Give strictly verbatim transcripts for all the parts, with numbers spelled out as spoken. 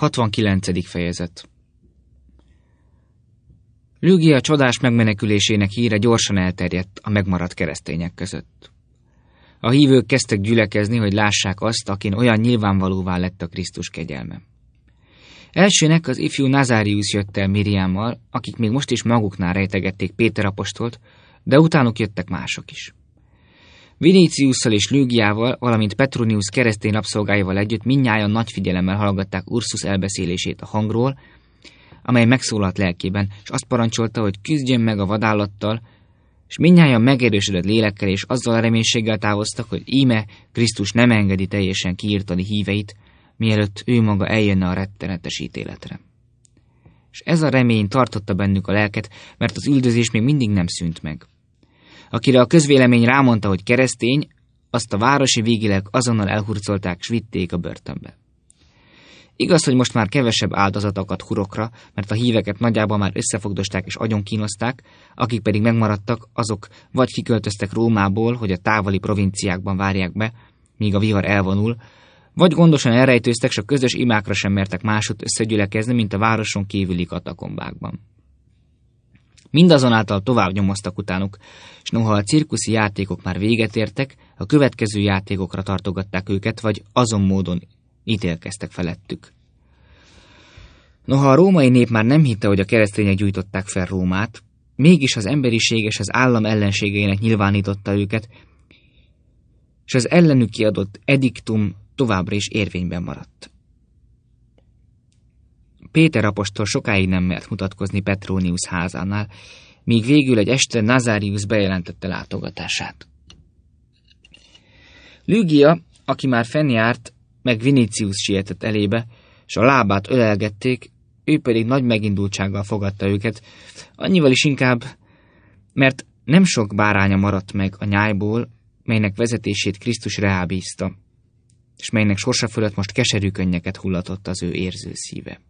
hatvankilencedik fejezet. Lügia csodás megmenekülésének híre gyorsan elterjedt a megmaradt keresztények között. A hívők kezdtek gyülekezni, hogy lássák azt, akin olyan nyilvánvalóvá lett a Krisztus kegyelme. Elsőnek az ifjú Nazárius jött el Miriammal, akik még most is maguknál rejtegették Péter apostolt, de utánuk jöttek mások is. Viniciusszal és Lügiával, valamint Petronius keresztény rabszolgáival együtt mindnyájan nagy figyelemmel hallgatták Ursus elbeszélését a hangról, amely megszólalt lelkében, és azt parancsolta, hogy küzdjön meg a vadállattal, és mindnyájan megerősödött lélekkel és azzal a reménységgel távoztak, hogy íme Krisztus nem engedi teljesen kiirtani híveit, mielőtt ő maga eljönne a rettenetes ítéletre. És ez a remény tartotta bennük a lelket, mert az üldözés még mindig nem szűnt meg. Akire a közvélemény rámondta, hogy keresztény, azt a városi végilek azonnal elhurcolták, s vitték a börtönbe. Igaz, hogy most már kevesebb áldozat akadt hurokra, mert a híveket nagyjából már összefogdosták és agyonkínozták, akik pedig megmaradtak, azok vagy kiköltöztek Rómából, hogy a távoli provinciákban várják be, míg a vihar elvonul, vagy gondosan elrejtőztek, s a közös imákra sem mertek másút összegyülekezni, mint a városon kívüli katakombákban. Mindazonáltal tovább nyomoztak utánuk, és noha a cirkuszi játékok már véget értek, a következő játékokra tartogatták őket, vagy azon módon ítélkeztek felettük. Noha a római nép már nem hitte, hogy a keresztények gyújtották fel Rómát, mégis az emberiség és az állam ellenségeinek nyilvánította őket, és az ellenük kiadott ediktum továbbra is érvényben maradt. Péter apostol sokáig nem mert mutatkozni Petronius házánál, míg végül egy este Nazárius bejelentette látogatását. Lügia, aki már fennjárt, meg Vinicius sietett elébe, és a lábát ölelgették, ő pedig nagy megindultsággal fogadta őket, annyival is inkább, mert nem sok báránya maradt meg a nyájból, melynek vezetését Krisztus reá bízta, és melynek sorsa fölött most keserű könnyeket hullatott az ő érző szíve.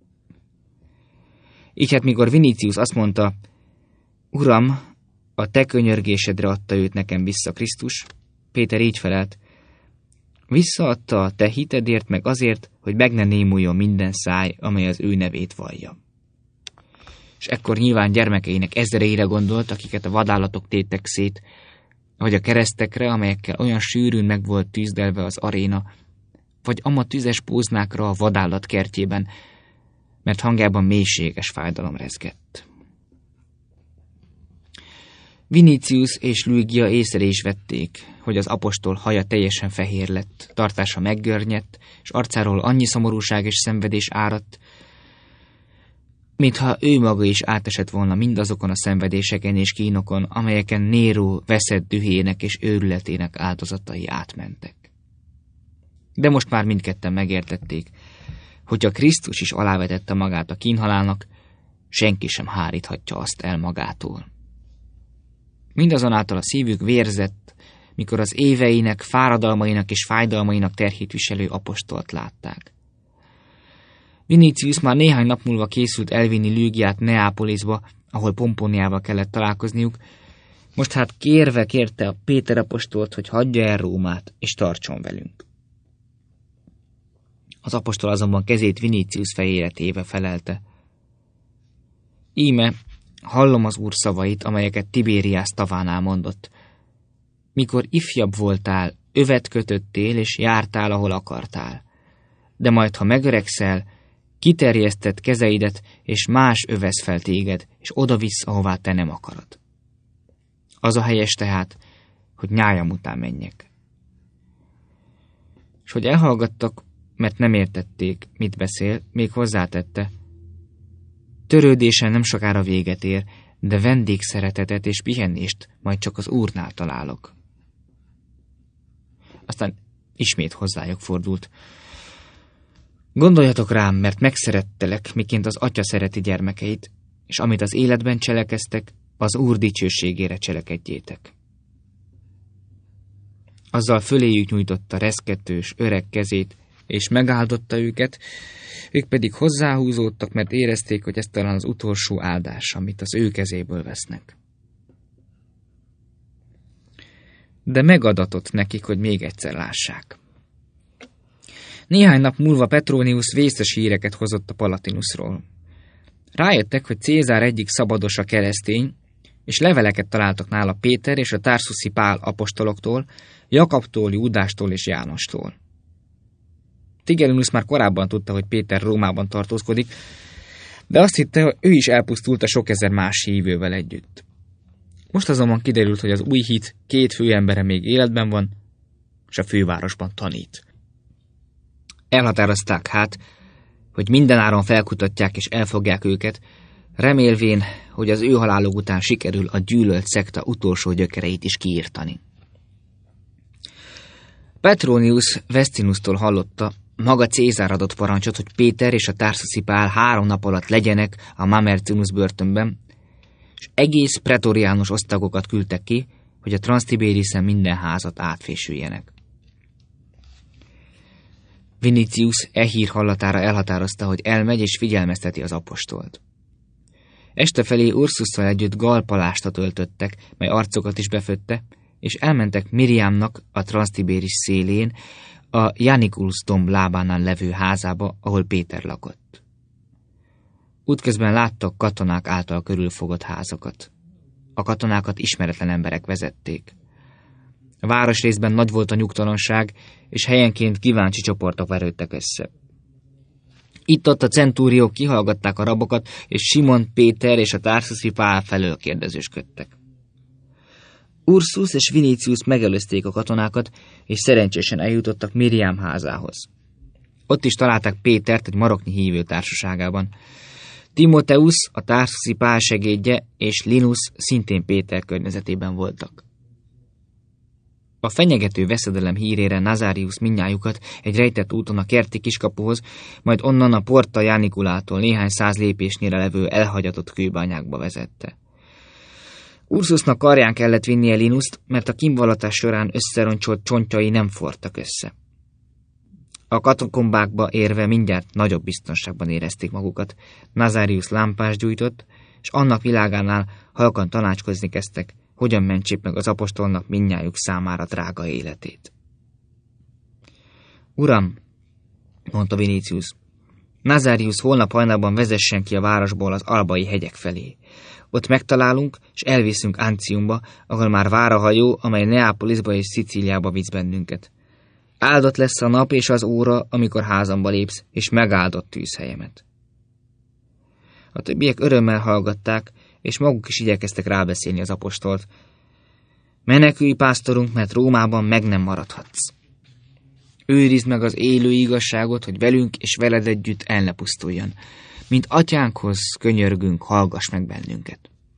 Így hát, mikor Vinicius azt mondta, Uram, a te könyörgésedre adta őt nekem vissza Krisztus, Péter így felelt, visszaadta a te hitedért meg azért, hogy meg ne némuljon minden száj, amely az ő nevét vallja. És ekkor nyilván gyermekeinek ezereire gondolt, akiket a vadállatok tétek szét, vagy a keresztekre, amelyekkel olyan sűrűn meg volt tűzdelve az aréna, vagy ama tüzes póznákra a vadállat kertjében, mert hangjában mélységes fájdalom rezgett. Vinicius és Lügia észre is vették, hogy az apostol haja teljesen fehér lett, tartása meggörnyedt, és arcáról annyi szomorúság és szenvedés áradt, mintha ő maga is átesett volna mindazokon a szenvedéseken és kínokon, amelyeken Néró veszett dühének és őrületének áldozatai átmentek. De most már mindketten megértették, hogy a Krisztus is alávetette magát a kínhalálnak, senki sem háríthatja azt el magától. Mindazonáltal a szívük vérzett, mikor az éveinek, fáradalmainak és fájdalmainak terhét viselő apostolt látták. Vinicius már néhány nap múlva készült elvinni Lügiát Neápolisba, ahol Pompóniával kellett találkozniuk, most hát kérve kérte a Péter apostolt, hogy hagyja el Rómát, és tartson velünk. Az apostol azonban kezét Vinicius fejére téve felelte. Íme, hallom az Úr szavait, amelyeket Tibériász tavánál mondott. Mikor ifjabb voltál, övet kötöttél, és jártál, ahol akartál. De majd, ha megöregszel, kiterjesztett kezeidet, és más övesz fel téged, és oda visz, ahová te nem akarod. Az a helyes tehát, hogy nyájam után menjek. És hogy elhallgattak, mert nem értették, mit beszél, még hozzátette. Törődésen nem sokára véget ér, de vendégszeretetet és pihenést majd csak az Úrnál találok. Aztán ismét hozzájuk fordult. Gondoljatok rám, mert megszerettelek, miként az atya szereti gyermekeit, és amit az életben cselekeztek, az Úr dicsőségére cselekedjétek. Azzal föléjük nyújtotta reszketős, öreg kezét, és megáldotta őket, ők pedig hozzáhúzódtak, mert érezték, hogy ez talán az utolsó áldás, amit az ő kezéből vesznek. De megadatott nekik, hogy még egyszer lássák. Néhány nap múlva Petronius vészes híreket hozott a Palatinusról. Rájöttek, hogy Cézár egyik szabadosa keresztény, és leveleket találtak nála Péter és a tarszuszi Pál apostoloktól, Jakabtól, Júdástól és Jánostól. Tigellinus már korábban tudta, hogy Péter Rómában tartózkodik, de azt hitte, hogy ő is elpusztult a sok ezer más hívővel együtt. Most azonban kiderült, hogy az új hit két főembere még életben van, és a fővárosban tanít. Elhatározták hát, hogy mindenáron felkutatják és elfogják őket, remélvén, hogy az ő haláluk után sikerül a gyűlölt szekta utolsó gyökereit is kiírtani. Petronius Vestinustól hallotta, maga Cézár adott parancsot, hogy Péter és a tarszuszi Pál három nap alatt legyenek a Mamercinus börtönben, és egész pretoriánus osztagokat küldtek ki, hogy a Transztibérisen minden házat átfésüljenek. Vinicius e hír hallatára elhatározta, hogy elmegy és figyelmezteti az apostolt. Este felé Ursusszal együtt galpalástat öltöttek, mely arcokat is befötte, és elmentek Miriamnak a Transztibéris szélén, a Janiculus domb lábánál levő házába, ahol Péter lakott. Útközben láttak katonák által körülfogott házakat. A katonákat ismeretlen emberek vezették. A városrészben nagy volt a nyugtalanság, és helyenként kíváncsi csoportok verődtek össze. Itt-ott a centúriók kihallgatták a rabokat, és Simon Péter és a tarszuszi Pál felől kérdezősködtek. Ursus és Vinicius megelőzték a katonákat, és szerencsésen eljutottak Miriam házához. Ott is találták Pétert egy maroknyi hívő társaságában. Timotheus, a tarszuszi Pál segédje, és Linus szintén Péter környezetében voltak. A fenyegető veszedelem hírére Nazarius mindnyájukat egy rejtett úton a kerti kiskapuhoz, majd onnan a Porta Janiculától néhány száz lépésnyire levő elhagyatott kőbányákba vezette. Ursusnak karján kellett vinnie Linust, mert a kínvallatás során összeroncsolt csontjai nem fortak össze. A katakombákba érve mindjárt nagyobb biztonságban érezték magukat. Nazarius lámpást gyújtott, és annak világánál halkan tanácskozni kezdtek, hogyan mentsék meg az apostolnak mindnyájuk számára drága életét. Uram, mondta Vinicius, Nazarius holnap hajnalban vezessen ki a városból az albai hegyek felé. Ott megtalálunk, és elviszünk Anciumba, ahol már vár a hajó, amely Neapolisba és Szicíliába visz bennünket. Áldott lesz a nap és az óra, amikor házamba lépsz, és megáldott tűzhelyemet. A többiek örömmel hallgatták, és maguk is igyekeztek rábeszélni az apostolt. Menekülj, pásztorunk, mert Rómában meg nem maradhatsz. Őrizd meg az élő igazságot, hogy velünk és veled együtt el ne pusztuljon. Mint atyánkhoz könyörgünk, hallgass meg bennünket.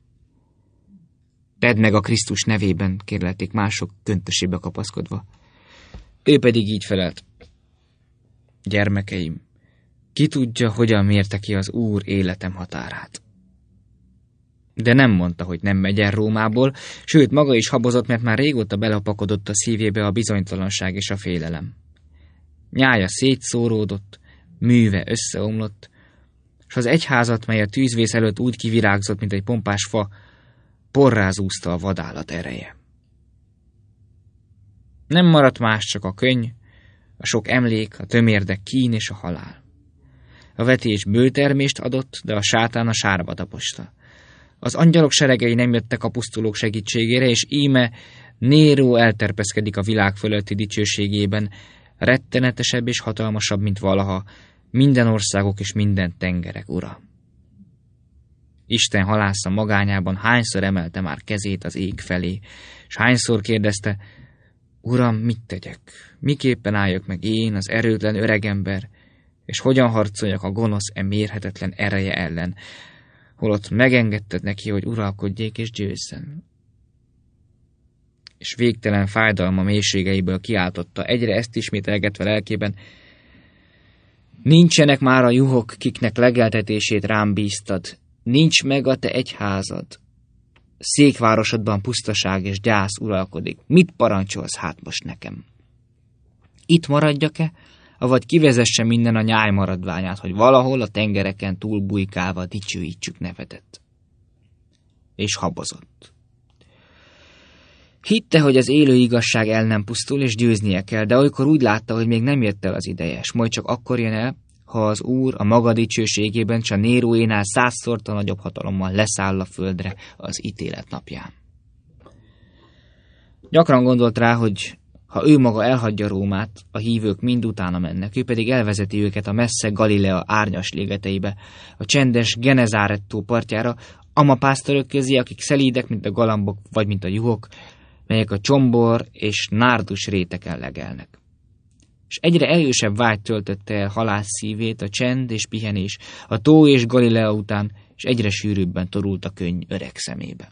Tedd meg a Krisztus nevében, kérlelték mások köntösébe kapaszkodva. Ő pedig így felelt. Gyermekeim, ki tudja, hogyan mérte ki az Úr életem határát. De nem mondta, hogy nem megy el Rómából, sőt, maga is habozott, mert már régóta belepakodott a szívébe a bizonytalanság és a félelem. Nyája szétszóródott, műve összeomlott, és az egyházat, mely a tűzvész előtt úgy kivirágzott, mint egy pompás fa, porrázúzta a vadállat ereje. Nem maradt más, csak a könny, a sok emlék, a tömérdek kín és a halál. A vetés bőtermést adott, de a sátán a sárba taposta. Az angyalok seregei nem jöttek a pusztulók segítségére, és íme Néró elterpeszkedik a világ fölötti dicsőségében, rettenetesebb és hatalmasabb, mint valaha, minden országok és minden tengerek ura. Isten halásza magányában hányszor emelte már kezét az ég felé, és hányszor kérdezte, Uram, mit tegyek? Miképpen álljak meg én, az erőtlen öregember, és hogyan harcoljak a gonosz e mérhetetlen ereje ellen, holott megengedted neki, hogy uralkodjék és győzzen. És végtelen fájdalma mélységeiből kiáltotta, egyre ezt ismételgetve lelkében, nincsenek már a juhok, kiknek legeltetését rám bíztad, nincs meg a te egyházad. Székvárosodban pusztaság és gyász uralkodik. Mit parancsolsz hát most nekem? Itt maradjak-e, avagy kivezesse minden a nyáj maradványát, hogy valahol a tengereken túl bujkálva dicsőítsük nevedet? És habozott. Hitte, hogy az élő igazság el nem pusztul, és győznie kell, de olykor úgy látta, hogy még nem jött el az ideje, s majd csak akkor jön el, ha az Úr a maga dicsőségében, s a Néróénál százszorta nagyobb hatalommal leszáll a földre az ítélet napján. Gyakran gondolt rá, hogy ha ő maga elhagyja Rómát, a hívők mind utána mennek, ő pedig elvezeti őket a messze Galilea árnyas ligeteibe, a csendes Genezárettó partjára, ama pásztorok közé, akik szelídek, mint a galambok, vagy mint a juhok, melyek a csombor és nárdus réteken legelnek. És egyre erősebb vágy töltötte el halász szívét, a csend és pihenés, a tó és Galilea után, és egyre sűrűbben torult a könny öreg szemébe.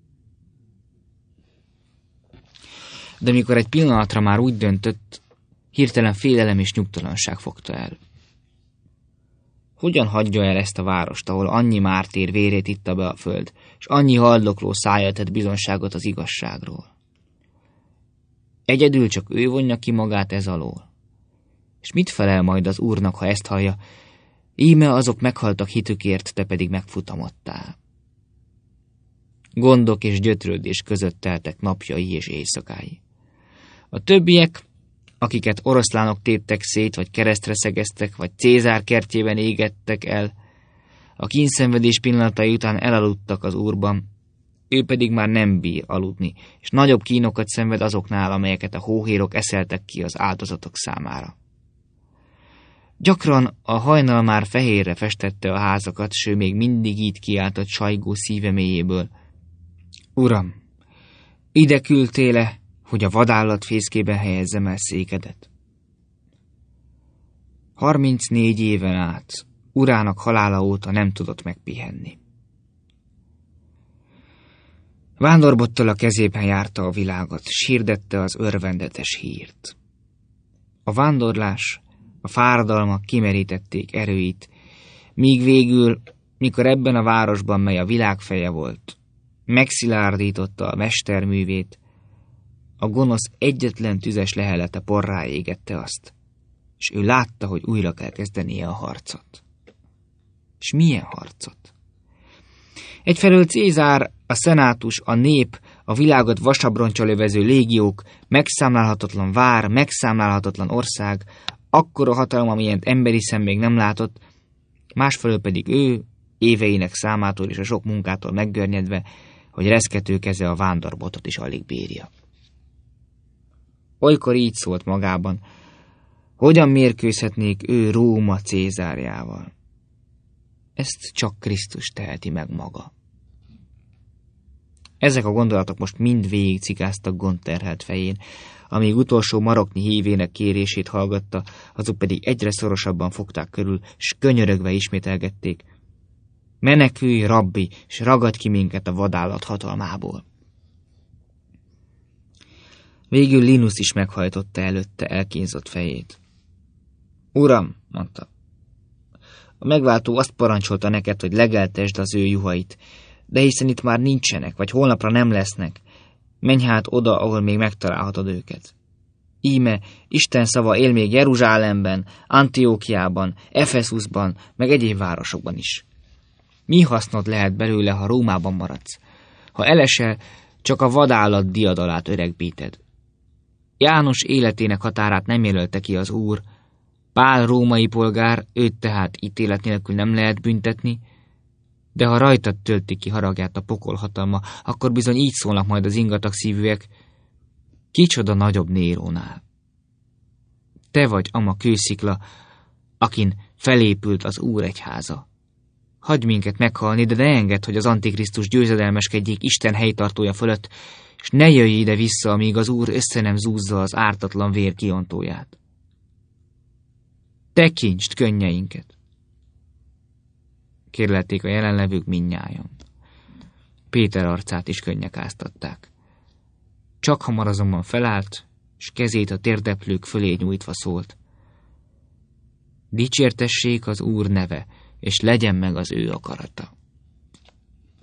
De mikor egy pillanatra már úgy döntött, hirtelen félelem és nyugtalanság fogta el. Hogyan hagyja el ezt a várost, ahol annyi mártír vérét itta be a föld, és annyi haldokló szája tett bizonságot az igazságról? Egyedül csak ő vonja ki magát ez alól. És mit felel majd az Úrnak, ha ezt hallja? Íme azok meghaltak hitükért, te pedig megfutamodtál. Gondok és gyötrődés között teltek napjai és éjszakái. A többiek, akiket oroszlánok téptek szét, vagy keresztre szegeztek, vagy Cézár kertjében égettek el, a kínszenvedés pillanatai után elaludtak az Úrban, ő pedig már nem bír aludni, és nagyobb kínokat szenved azoknál, amelyeket a hóhérok eszeltek ki az áldozatok számára. Gyakran a hajnal már fehérre festette a házakat, s ő még mindig így kiáltott sajgó szíve mélyéből: Uram, ide küldtél-e, hogy a vadállat fészkében helyezzem el székedet? Harmincnégy éven át urának halála óta nem tudott megpihenni. Vándorbottal a kezében járta a világot, s hirdette az örvendetes hírt. A vándorlás, a fáradalmak kimerítették erőit, míg végül, mikor ebben a városban, mely a világ feje volt, megszilárdította a mesterművét, a gonosz egyetlen tüzes lehelete porrá égette azt, és ő látta, hogy újra kell kezdenie a harcot. És milyen harcot? Egyfelől Cézár, a szenátus, a nép, a világot vasabroncsal övező légiók, megszámlálhatatlan vár, megszámlálhatatlan ország, akkora hatalom, amilyent emberi szem még nem látott, másfelől pedig ő, éveinek számától és a sok munkától meggörnyedve, hogy reszkető keze a vándorbotot is alig bírja. Olykor így szólt magában: hogyan mérkőzhetnék ő Róma Cézárjával? Ezt csak Krisztus teheti meg maga. Ezek a gondolatok most mind végig cikáztak gondterhelt fején, amíg utolsó maroknyi hívének kérését hallgatta, azok pedig egyre szorosabban fogták körül, s könyörögve ismételgették: menekülj, rabbi, s ragadj ki minket a vadállat hatalmából. Végül Linus is meghajtotta előtte elkínzott fejét. Uram, mondta, a megváltó azt parancsolta neked, hogy legeltesd az ő juhait, de hiszen itt már nincsenek, vagy holnapra nem lesznek, menj hát oda, ahol még megtalálhatod őket. Íme, Isten szava él még Jeruzsálemben, Antiókiában, Efesuszban, meg egyéb városokban is. Mi hasznod lehet belőle, ha Rómában maradsz? Ha elesel, csak a vadállat diadalát öregbíted. János életének határát nem jelölte ki az Úr, Pál római polgár, őt tehát ítélet nélkül nem lehet büntetni, de ha rajtad tölti ki haragját a pokol hatalma, akkor bizony így szólnak majd az ingatag szívűek: kicsoda nagyobb Nérónál. Te vagy ama kőszikla, akin felépült az Úr egyháza. Hagyj minket meghalni, de ne engedd, hogy az Antikrisztus győzedelmeskedjék Isten helytartója fölött, és ne jöjj ide vissza, amíg az Úr össze nem zúzza az ártatlan vér kiontóját. Tekintsd könnyeinket! Kérlelték a jelenlevők mindnyájan. Péter arcát is könnyek áztatták. Csak hamar azonban felállt, s kezét a térdeplők fölé nyújtva szólt: dicsértessék az Úr neve, és legyen meg az ő akarata.